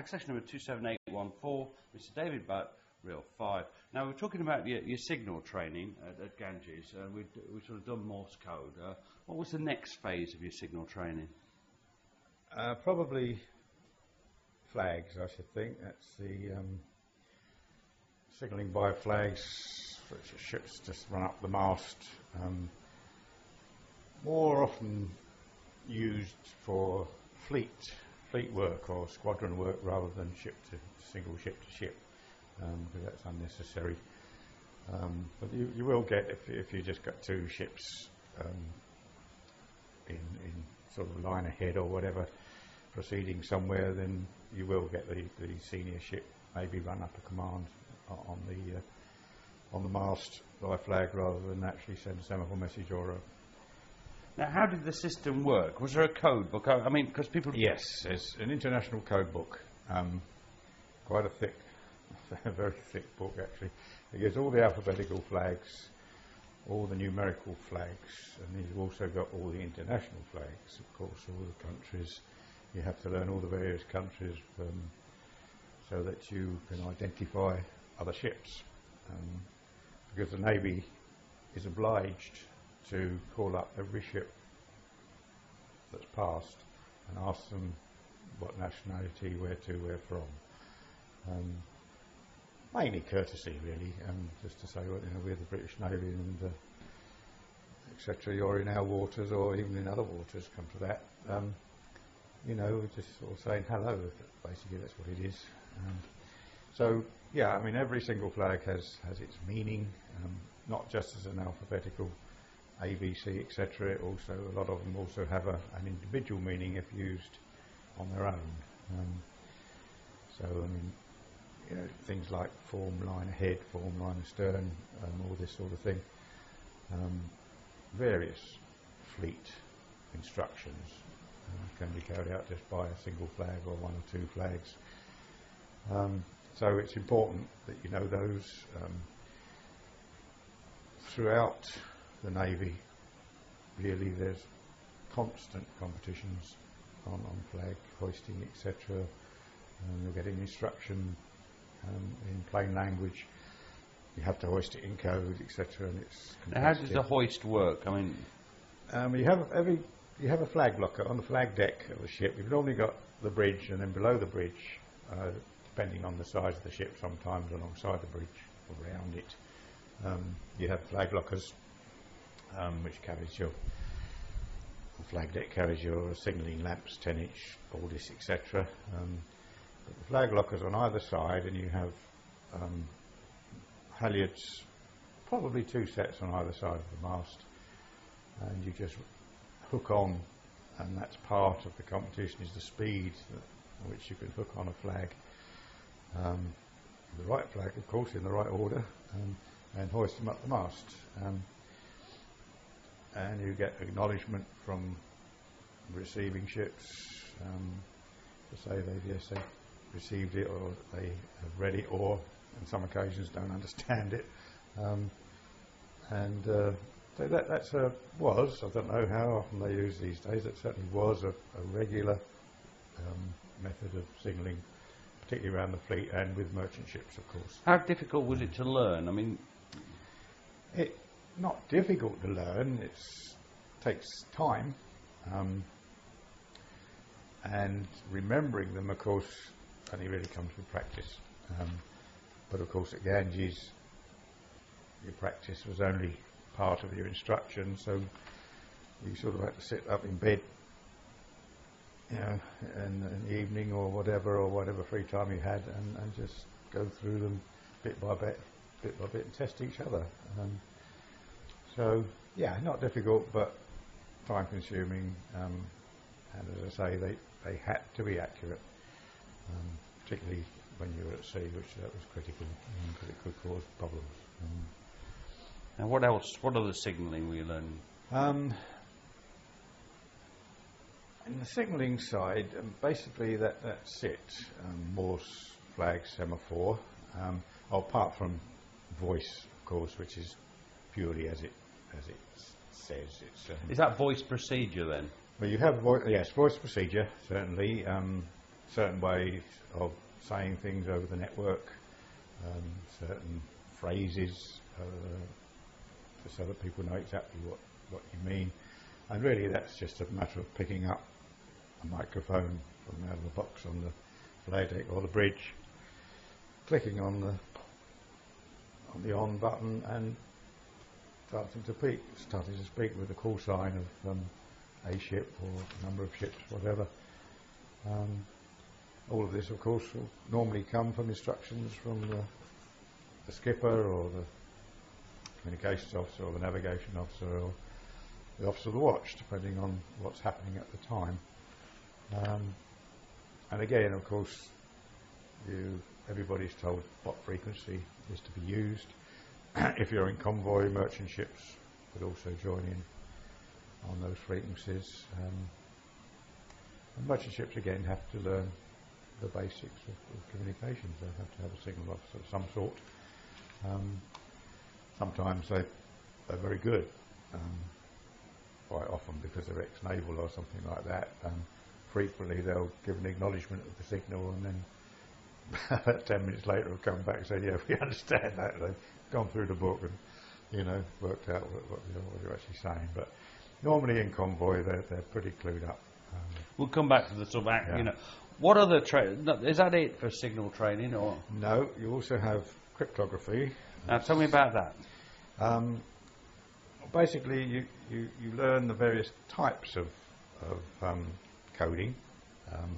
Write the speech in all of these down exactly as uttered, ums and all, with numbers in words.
Access number two seven eight one four, Mister David Butt, Real five. Now, we're talking about your, your signal training at, at Ganges. Uh, we've, we've sort of done Morse code. Uh, what was the next phase of your signal training? Uh, probably flags, I should think. That's the um, signalling by flags, which ships just run up the mast. Um, more often used for fleet fleet work or squadron work rather than ship to single ship to ship, um, because that's unnecessary. Um, but you, you will get, if, if you just got two ships um, in, in sort of line ahead or whatever, proceeding somewhere, then you will get the, the senior ship maybe run up a command on the uh, on the mast by flag rather than actually send a semaphore message or a. Now, how did the system work? Was there a code book? I, I mean, because people. Yes, there's an international code book, um, quite a thick, a very thick book actually. It gives all the alphabetical flags, all the numerical flags, and you've also got all the international flags, of course, all the countries. You have to learn all the various countries um, so that you can identify other ships. Um, because the Navy is obliged to call up every ship that's passed and ask them what nationality, where to, where from. Um, mainly courtesy, really, um, just to say, well, you know, we're the British Navy and uh, et cetera. You're in our waters, or even in other waters. Come to that. Um, you know, just sort of saying hello. Basically, that's what it is. Um, so, yeah, I mean, every single flag has has its meaning, um, not just as an alphabetical A, B, C, et cetera. It also, a lot of them also have a, an individual meaning if used on their own. Um, so, I mean, you know, things like form line ahead, form line astern, um, all this sort of thing. Um, various fleet instructions uh, can be carried out just by a single flag or one or two flags. Um, so it's important that you know those. Um, throughout the Navy, really, there's constant competitions on, on flag hoisting, et cetera. Um, you're getting instruction um, in plain language. You have to hoist it in code, et cetera. And it's now, how does the hoist work? I mean, um, you have every you have a flag locker on the flag deck of the ship. You've normally got the bridge, and then below the bridge, uh, depending on the size of the ship, sometimes alongside the bridge or around it, um, you have flag lockers, um, which carries your the flag deck carries your signalling lamps, ten inch, baldis, et cetera. Um, but the flag lockers on either side, and you have um, halyards, probably two sets on either side of the mast, and you just hook on, and that's part of the competition, is the speed at which you can hook on a flag, um, the right flag, of course, in the right order, um, and hoist them up the mast. Um, and you get acknowledgement from receiving ships um, to say they've, yes, they've received it, or they have read it, or on some occasions don't understand it. Um, and uh, so that that's a, was, I don't know how often they use these days, it certainly was a, a regular um, method of signalling, particularly around the fleet and with merchant ships, of course. how difficult was it to learn? I mean, it not difficult to learn. It takes time, um, and remembering them, of course, only really comes with practice. Um, but of course, at Ganges, your practice was only part of your instruction, so you sort of had to sit up in bed, you know, in, in the evening or whatever, or whatever free time you had, and, and just go through them bit by bit, bit by bit, and test each other. Um, so, yeah, not difficult, but time-consuming, um, and as I say, they, they had to be accurate, um, particularly when you were at sea, which that was critical, because um, it could cause problems. Um, and what else? What other signalling were you learning? Um, in the signalling side, um, basically that, that's it. Um, Morse, flag, semaphore, um, apart from voice, of course, which is purely as it as it s- says. It's, um, Is that voice procedure then? well, you have vo- yes, voice procedure certainly. Um, certain ways of saying things over the network, um, certain phrases, uh, just so that people know exactly what, what you mean. And really that's just a matter of picking up a microphone from out of the box on the flag deck or the bridge, clicking on the on the on button and starting to speak, starting to speak with the call sign of um, a ship or number of ships, whatever. Um, all of this, of course, will normally come from instructions from the, the skipper or the communications officer or the navigation officer or the officer of the watch, depending on what's happening at the time. Um, and again, of course, you, everybody's told what frequency is to be used. If you're in convoy, merchant ships would also join in on those frequencies. Um, and merchant ships, again, have to learn the basics of, of communications. They have to have a signal officer of some sort. Um, sometimes they, they're very good, um, quite often because they're ex-naval or something like that. Um, frequently they'll give an acknowledgement of the signal and then about ten minutes later will come back and say, yeah, we understand that. They've gone through the book and, you know, worked out what, what, you know, what you're actually saying. But normally in convoy they're, they're pretty clued up. Um, we'll come back to the sort of act, yeah. you know. What other tra- is that it for signal training or? No, you also have cryptography. Now tell me about that. Um, basically you, you, you learn the various types of, of um, coding. Um,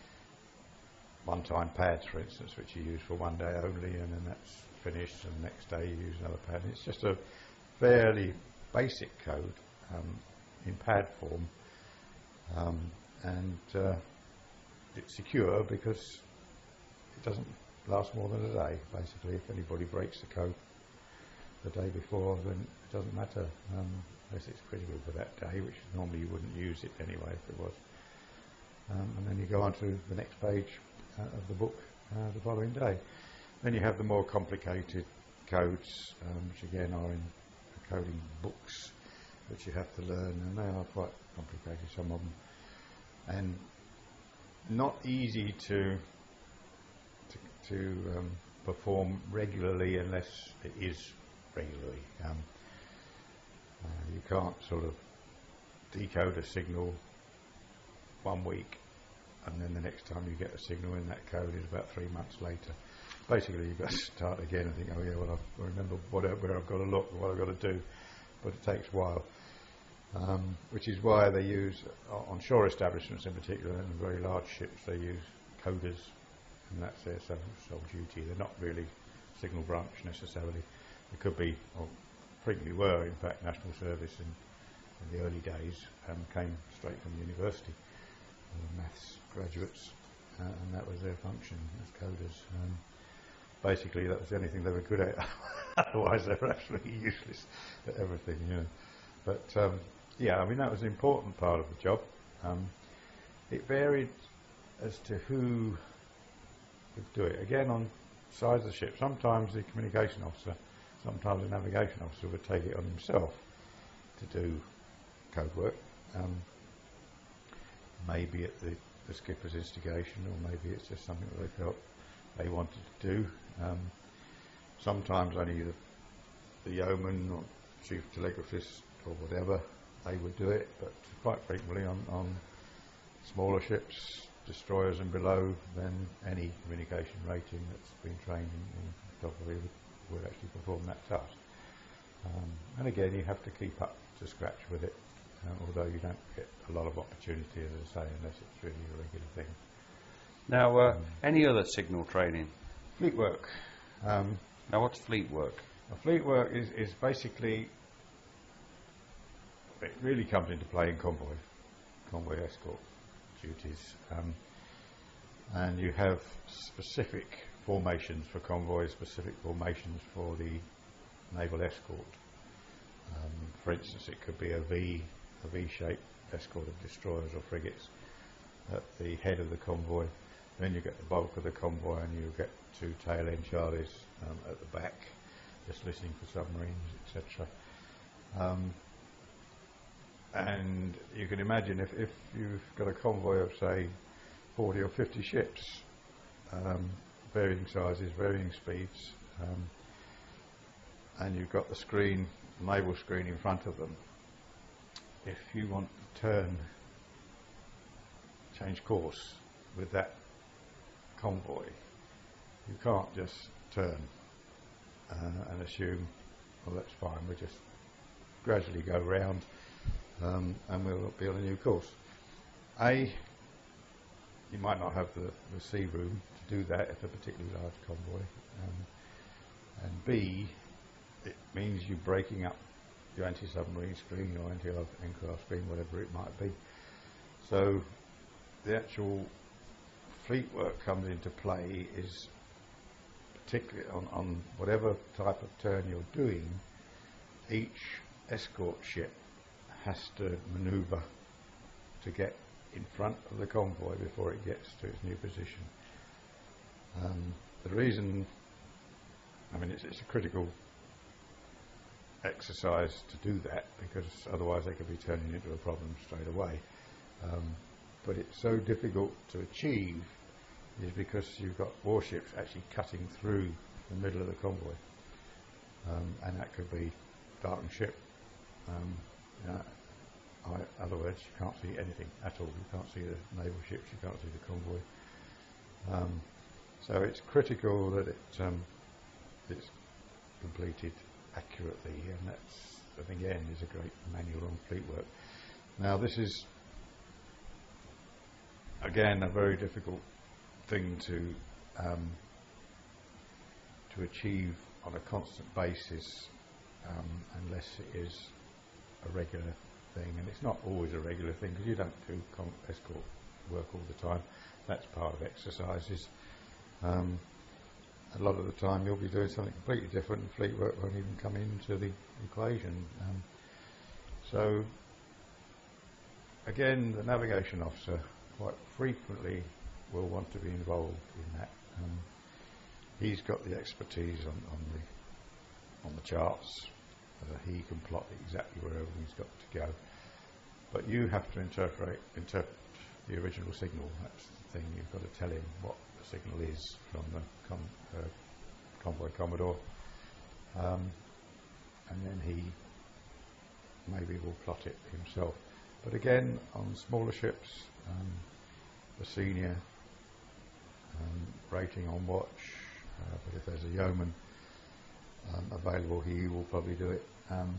one-time pads, for instance, which you use for one day only, and then that's finished, and the next day you use another pad. And it's just a fairly basic code um, in pad form, um, and uh, it's secure because it doesn't last more than a day. Basically, if anybody breaks the code the day before, then it doesn't matter um, unless it's critical for that day, which normally you wouldn't use it anyway if it was. Um, and then you go on to the next page uh, of the book uh, the following day. Then you have the more complicated codes, um, which again are in coding books, which you have to learn, and they are quite complicated, some of them, and not easy to to, to um, perform regularly unless it is regularly. Um, uh, you can't sort of decode a signal one week and then the next time you get a signal in that code is about three months later. Basically you've got to start again and think, oh yeah, well I remember what, where I've got to look and what I've got to do, but it takes a while. Um, which is why they use, uh, on shore establishments in particular, and very large ships, they use coders, and that's their sole, sole duty. They're not really signal branch necessarily. It could be, or frequently were, in fact, national service in, in the early days, um, came straight from university, uh, maths graduates, uh, and that was their function as coders. Um, basically, that was the only thing they were good at. Otherwise, they were absolutely useless at everything, you know. But um, yeah, I mean that was an important part of the job. Um, it varied as to who would do it. Again, on size of the ship, sometimes the communication officer, sometimes the navigation officer would take it on himself to do code work. Um, maybe at the, the skipper's instigation, or maybe it's just something that they felt they wanted to do. Um, sometimes only the, the yeoman or chief telegraphist or whatever, they would do it, but quite frequently on, on smaller ships, destroyers and below, then any communication rating that's been trained in, in photography would, would actually perform that task. Um, and again, you have to keep up to scratch with it, uh, although you don't get a lot of opportunity, as I say, unless it's really a regular thing. Now, uh, um, any other signal training? Fleet work. Um, now, what's fleet work? well, fleet work is, is basically, it really comes into play in convoy, convoy escort duties. Um, and you have specific formations for convoys, specific formations for the naval escort. Um, for instance, it could be a V, a V-shaped escort of destroyers or frigates at the head of the convoy. Then you get the bulk of the convoy, and you get two tail end Charlies um, at the back, just listening for submarines, et cetera. Um, and you can imagine if, if you've got a convoy of, say, forty or fifty ships, um, varying sizes, varying speeds, um, and you've got the screen, naval screen in front of them. If you want to turn, change course with that convoy, you can't just turn uh, and assume, well, that's fine, we'll just gradually go round um, and we'll be on a new course. A, you might not have the, the sea room to do that if a particularly large convoy. Um, and B, it means you're breaking up your anti-submarine screen or anti-aircraft screen, whatever it might be. So the actual fleet work comes into play is particularly on, on whatever type of turn you're doing. Each escort ship has to manoeuvre to get in front of the convoy before it gets to its new position. Um, the reason, I mean, it's, it's a critical exercise to do that, because otherwise they could be turning into a problem straight away. Um, but it's so difficult to achieve is because you've got warships actually cutting through the middle of the convoy, um, and that could be darkened ship. Um, you know, I, other words, you can't see anything at all. You can't see the naval ships, you can't see the convoy. Um, so it's critical that it um, it's completed accurately, and that's, that again, is a great manual on fleet work. Now this is again a very difficult thing to um, to achieve on a constant basis, um, unless it is a regular thing, and it's not always a regular thing because you don't do com- escort work all the time. That's part of exercises. Um, a lot of the time you'll be doing something completely different, and fleet work won't even come into the equation. Um, so again, the navigation officer quite frequently will want to be involved in that. Um, he's got the expertise on, on the on the charts. Uh, he can plot exactly where everything's got to go. But you have to interpret interpret the original signal. That's the thing. You've got to tell him what the signal is from the com- uh, convoy commodore, um, and then he maybe will plot it himself. But again, on smaller ships, um, the senior um, rating on watch, uh, but if there's a yeoman um, available, he will probably do it. Um,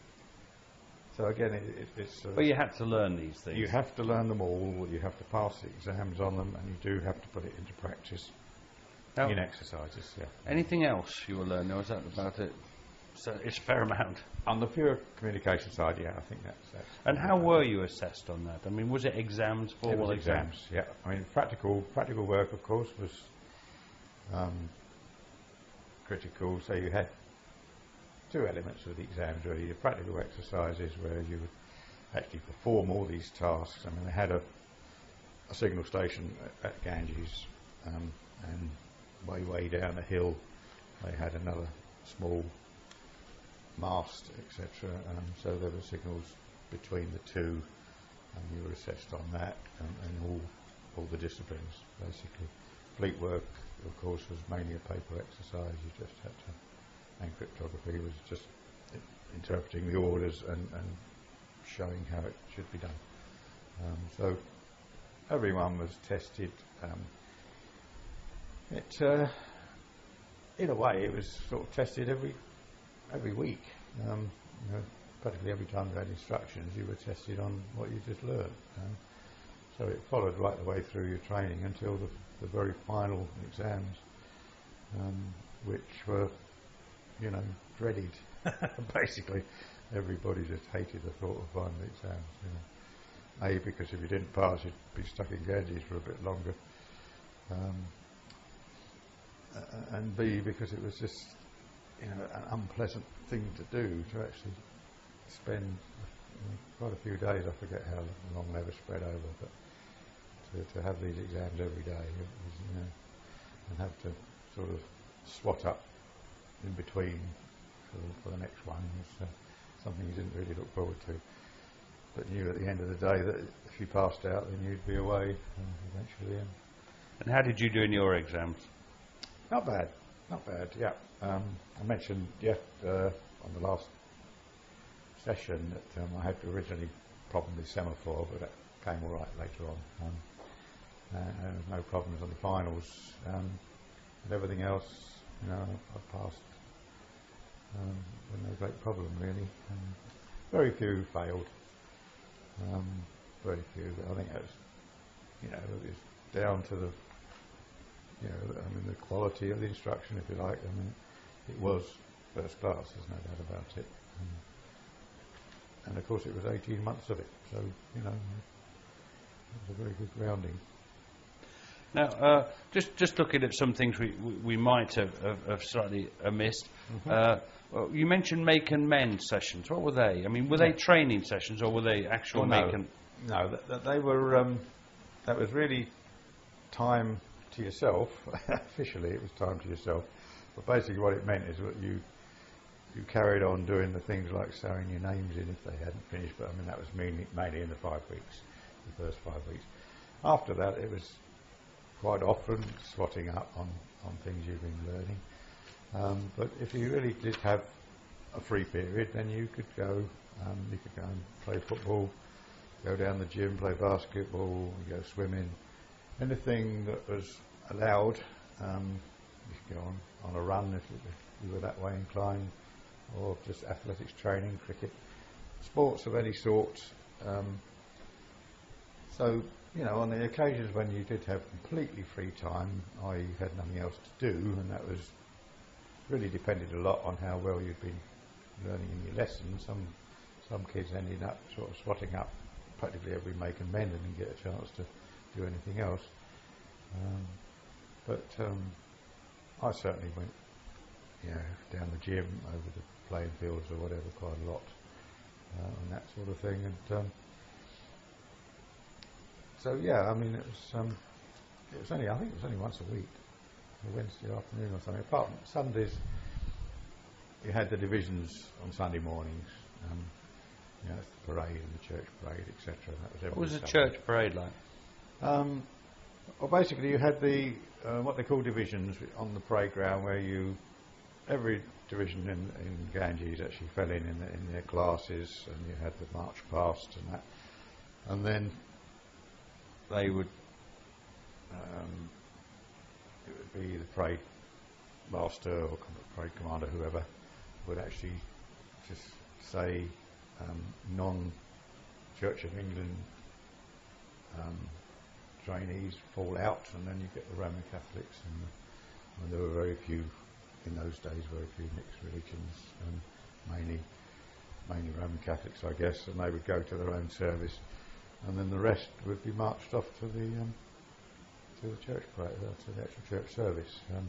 so again, it, it, it's... Uh, but you had to learn these things. You have to learn them all, you have to pass the exams on them, and you do have to put it into practice now, in exercises. Yeah. Anything else you were learning, or was that about it? So it's a fair amount. On the pure communication side, yeah, I think that's... that's and how were you assessed on that? I mean, was it exams, formal it was exams? exams? Yeah. I mean, practical practical work, of course, was um, critical. So you had two elements of the exams, really. The practical exercises where you would actually perform all these tasks. I mean, they had a, a signal station at, at Ganges, um, and way, way down a hill they had another small mast, et cetera. Um, so there were signals between the two, and you were assessed on that, and, and all all the disciplines, basically. Fleet work, of course, was mainly a paper exercise. You just had to, and cryptography was just I- interpreting the orders and, and showing how it should be done. Um, so everyone was tested. Um, it, uh, in a way, it was sort of tested every every week. Um, you know, practically every time you had instructions, you were tested on what you just learned. Um, so it followed right the way through your training until the, the very final exams, um, which were, you know, dreaded. Basically, everybody just hated the thought of final exams. You know. A, because if you didn't pass, you'd be stuck in Ganges for a bit longer. Um, uh, and B, because it was just, you know, an unpleasant thing to do, to actually spend you know, quite a few days, I forget how long they were spread over, but to, to have these exams every day, it was, you know, and have to sort of swat up in between for, for the next one was uh, something you didn't really look forward to. but knew at the end of the day that if you passed out, then you'd be away uh, eventually. And, and how did you do in your exams? Not bad, not bad. Yeah, um, I mentioned yeah uh, on the last session that um, I had originally problem with semaphore, but that came all right later on. Um, uh, and no problems on the finals, um, and everything else, you know, I passed um, with no great problem really. Um, very few failed, um, very few. But I think that's, you know, it's down to the, you know, I mean the quality of the instruction, if you like. I mean, it was first class, there's no doubt about it. Um, and of course, it was eighteen months of it, so you know, it was a very good grounding. Now, uh, just just looking at some things we we, we might have, have, have slightly uh, missed. Mm-hmm. uh, well, you mentioned make and mend sessions. What were they? I mean, were yeah. they training sessions or were they actual well, make no. and? No, th- th- they were. Um, that was really time to yourself. Officially, it was time to yourself. But basically, what it meant is that you you carried on doing the things like sewing your names in if they hadn't finished. But I mean, that was mainly mainly in the five weeks, the first five weeks. After that, it was quite often swatting up on, on things you've been learning. Um, but if you really did have a free period, then you could go, um, you could go and play football, go down the gym, play basketball, go swimming, anything that was allowed. Um, you could go on, on a run if, if you were that way inclined, or just athletics training, cricket, sports of any sort. Um, so, you know, on the occasions when you did have completely free time, that is you had nothing else to do, and that was really depended a lot on how well you'd been learning in your lessons. Some some kids ended up sort of swatting up practically every make and mend and didn't get a chance to do anything else. Um, but um, I certainly went, you know, down the gym, over the playing fields or whatever, quite a lot, uh, and that sort of thing. And um, So yeah, I mean it was um, it was only I think it was only once a week, a Wednesday afternoon or something. Apart from Sundays, you had the divisions on Sunday mornings. Um, you know, the parade and the church parade, et cetera. That was every What was the Sunday. church parade like? Um, well, basically you had the uh, what they call divisions on the parade ground, where you every division in, in Ganges actually fell in in, the, in their classes, and you had the march past and that, and then they would, um, it would be the parade master or parade commander, whoever, would actually just say um, non-Church of England um, trainees fall out, and then you get the Roman Catholics, and, and there were very few, in those days, very few mixed religions, um, mainly, mainly Roman Catholics, I guess, and they would go to their own service. And then the rest would be marched off to the um, to the church parade, uh, to the actual church service. Um,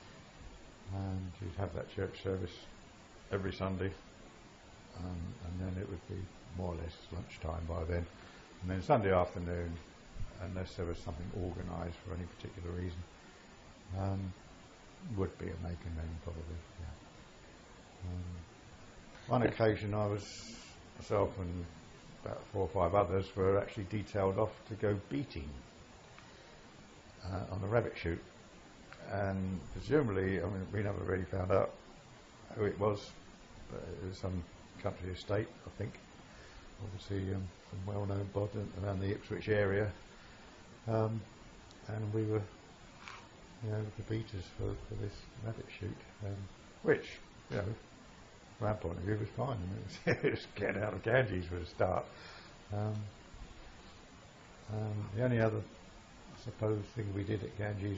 and you'd have that church service every Sunday, um, and then it would be more or less lunchtime by then. And then Sunday afternoon, unless there was something organised for any particular reason, um, would be a make and mend probably. Yeah. Um, one occasion I was myself and about four or five others were actually detailed off to go beating uh, on a rabbit shoot, and presumably, I mean, we never really found out who it was, but it was some country estate, I think, obviously um, some well-known bod around the Ipswich area, um, and we were, you know, the beaters for, for this rabbit shoot, um, which, you know, from our point of view, was fine. I mean, it was getting out of Ganges for a start. Um, um, the only other, I suppose, thing we did at Ganges,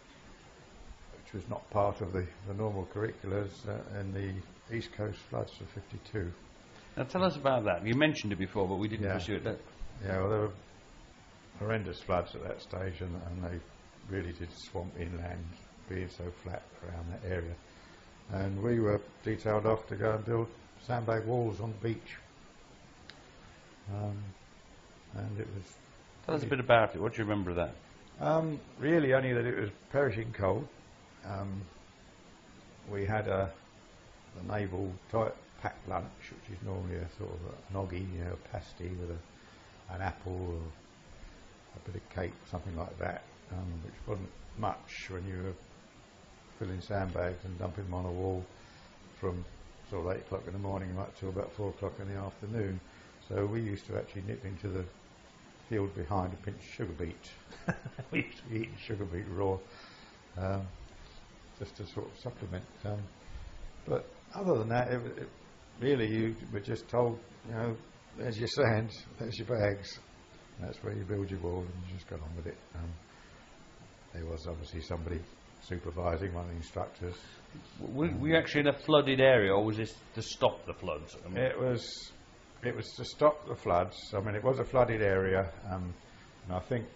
which was not part of the, the normal curriculum, uh, in the East Coast floods of fifty-two. Now tell us about that. You mentioned it before, but we didn't yeah. pursue it. That yeah, well, there were horrendous floods at that stage, and, and they really did swamp inland, being so flat around that area. And we were detailed off to go and build sandbag walls on the beach. Um, and it was... Tell us a bit about it. What do you remember of that? Um, really only that it was perishing cold. Um, we had a, a naval toy, packed lunch, which is normally a sort of a noggy, you know, a pasty with a, an apple or a bit of cake, something like that, um, which wasn't much when you were filling sandbags and dumping them on a wall from sort of eight o'clock in the morning right till about four o'clock in the afternoon. So we used to actually nip into the field behind and pinch sugar beet. We used to be eating sugar beet raw, um, just to sort of supplement. Um, but other than that, it, it really you were just told, you know, there's your sand, there's your bags, that's where you build your wall, and you just got on with it. Um, there was obviously somebody supervising, one of the instructors. Were, um, were you actually in a flooded area, or was this to stop the floods? I mean, it was. It was to stop the floods. I mean, it was a flooded area, um, and I think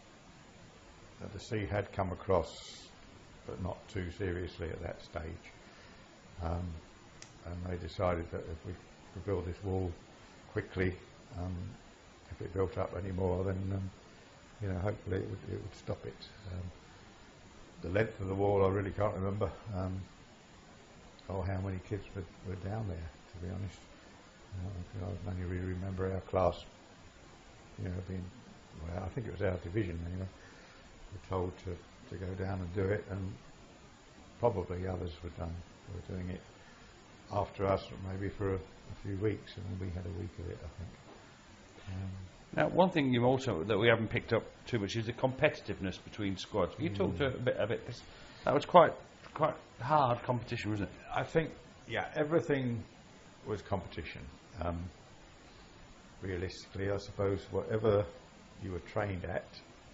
that the sea had come across, but not too seriously at that stage. Um, and they decided that if we could build this wall quickly, um, if it built up any more, then um, you know, hopefully it would, it would stop it. Um, the length of the wall, I really can't remember, um, or how many kids were, were down there, to be honest. Uh, I only really remember our class, you know, being, well, I think it was our division anyway, were told to, to go down and do it, and probably others were done, were doing it after us, maybe for a, a few weeks, and then we had a week of it, I think. Um, now, one thing you also that we haven't picked up too much is the competitiveness between squads. Can you talk to a bit of it? 'Cause that was quite quite hard competition, wasn't it? I think, yeah, everything was competition. Um, realistically, I suppose whatever you were trained at,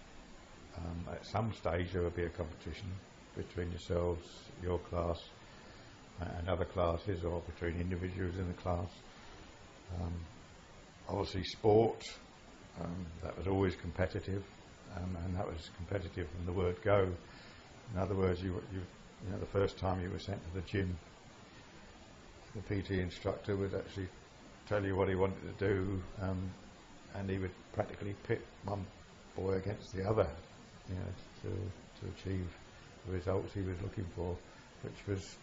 um, at some stage there would be a competition between yourselves, your class, uh, and other classes, or between individuals in the class. Um, obviously sport, um, that was always competitive, um, and that was competitive from the word go. In other words, you, you, you know, the first time you were sent to the gym, the P T instructor would actually tell you what he wanted to do, um, and he would practically pit one boy against the other, you know, to, to achieve the results he was looking for, which was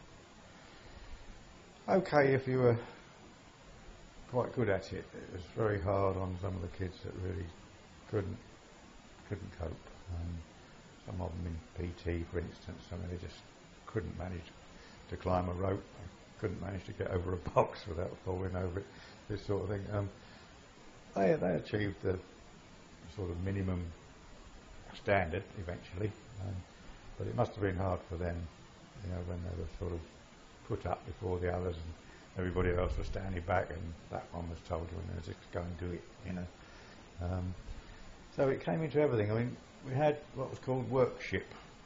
okay if you were quite good at it. It was very hard on some of the kids that really couldn't couldn't cope. Um, some of them in P T, for instance, I mean, they just couldn't manage to climb a rope, couldn't manage to get over a box without falling over it, this sort of thing. Um, they, they achieved the sort of minimum standard eventually, um, but it must have been hard for them, you know, when they were sort of put up before the others and everybody else was standing back, and that one was told, well, no, just go and do it, you know. Um, so it came into everything. I mean, we had what was called workship.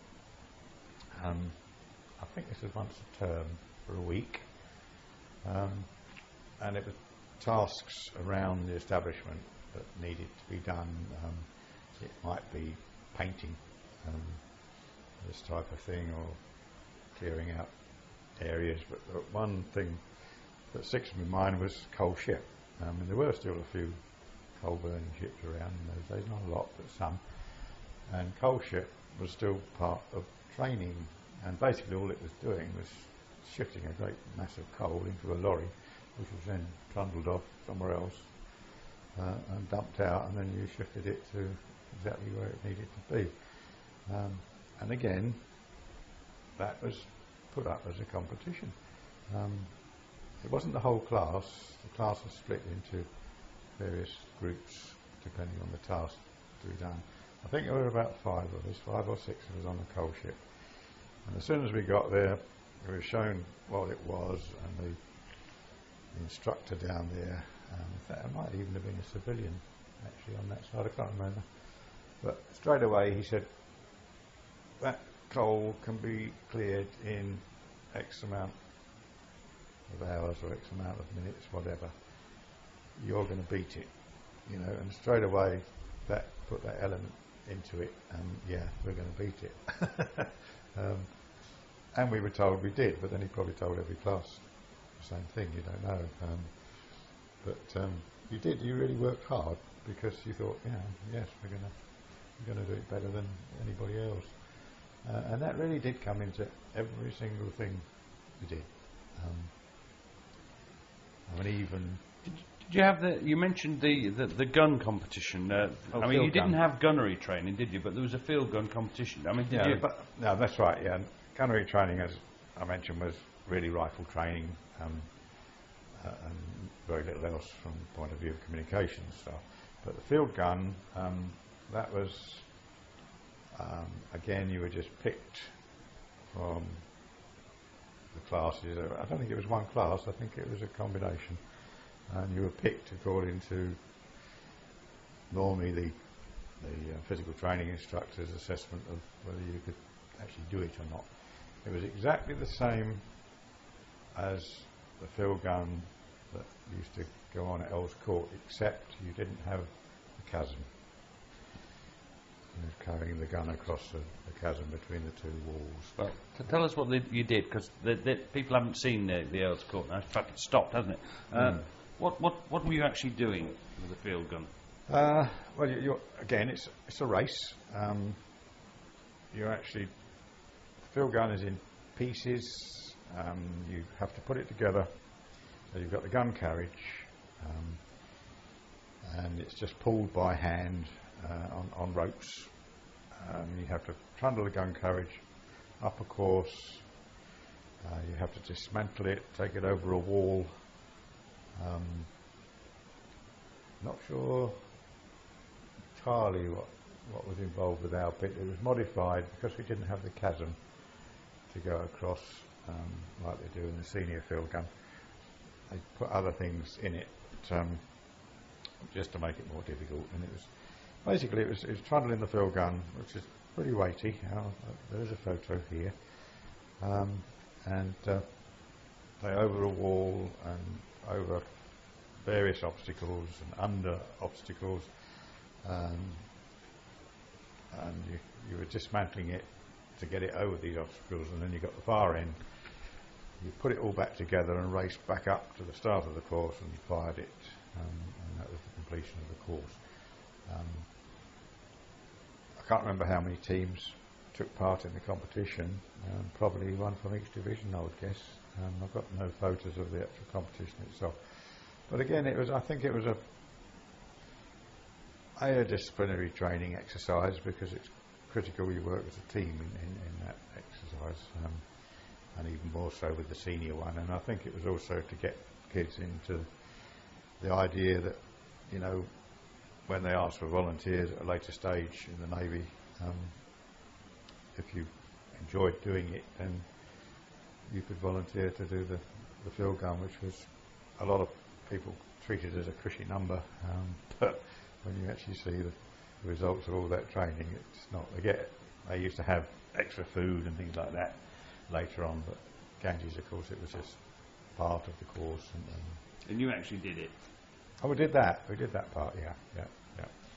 Um, I think this was once a term for a week, um, and it was tasks around the establishment that needed to be done. Um, it might be painting, um, this type of thing, or clearing out areas, but uh, one thing that sticks in my mind was coal ship. Um, and there were still a few coal burning ships around in those days, not a lot, but some. And coal ship was still part of training, and basically all it was doing was shifting a great mass of coal into a lorry, which was then trundled off somewhere else uh, and dumped out, and then you shifted it to exactly where it needed to be. Um, and again, that was put up as a competition. Um, it wasn't the whole class. The class was split into various groups depending on the task to be done. I think there were about five of us, five or six of us on the coal ship. And as soon as we got there, we were shown what it was, and the, the instructor down there, um, in fact, it might even have been a civilian actually on that side, I can't remember. But straight away he said, that coal can be cleared in X amount of hours or X amount of minutes, whatever. You're going to beat it, you know, and straight away that put that element into it, and yeah, we're going to beat it. um, and we were told we did, but then he probably told every class the same thing, you don't know. Um, but um, you did, you really worked hard, because you thought, you know, yes, we're going to we're going to do it better than anybody else. Uh, and that really did come into every single thing we did. Um, of an even. Did you have the? You mentioned the the, the gun competition. Uh, Oh, I mean, you field gun. didn't have gunnery training, did you? But there was a field gun competition. I mean, did Yeah, you? but no, that's right. Yeah, and gunnery training, as I mentioned, was really rifle training, um, uh, and very little else from the point of view of communication stuff. But the field gun, um, that was um, again, you were just picked from the classes. I don't think it was one class. I think it was a combination, and you were picked according to normally the the uh, physical training instructor's assessment of whether you could actually do it or not. It was exactly the same as the field gun that used to go on at Earls Court, except you didn't have the chasm. You were carrying the gun across the, the chasm between the two walls. Well, t- tell us what the, you did, because the, the people haven't seen the, the Earls Court now. In fact, it's stopped, hasn't it? Uh, Mm. What what what were you actually doing with the field gun? Uh, well, you, you're, again, it's it's a race. Um, you're actually field gun is in pieces. Um, you have to put it together. So you've got the gun carriage, um, and it's just pulled by hand uh, on, on ropes. Um, you have to trundle the gun carriage up a course. Uh, you have to dismantle it, take it over a wall. Um, not sure entirely what, what was involved with our bit. It was modified because we didn't have the chasm to go across um, like they do in the senior field gun. They put other things in it um, just to make it more difficult. And it was basically it was, it was trundling the field gun, which is pretty weighty. Uh, there is a photo here, um, and uh, they over a wall and over various obstacles and under obstacles, um, and you, you were dismantling it to get it over these obstacles, and then you got the far end. You put it all back together and raced back up to the start of the course and fired it, um, and that was the completion of the course. Um, I can't remember how many teams took part in the competition, um, probably one from each division, I would guess. Um, I've got no photos of the actual competition itself. But again, it was. I think it was a, a disciplinary training exercise because it's critical you work as a team in, in, in that exercise, um, and even more so with the senior one. And I think it was also to get kids into the idea that, you know, when they ask for volunteers at a later stage in the Navy, um, if you enjoyed doing it, then you could volunteer to do the, the field gun, which was a lot of people treated as a cushy number, um, but when you actually see the, the results of all that training, it's not. They get, they used to have extra food and things like that later on, but Ganges, of course, it was just part of the course. And, and, And you actually did it. oh, we did that. We did that part. Yeah, yeah, yeah.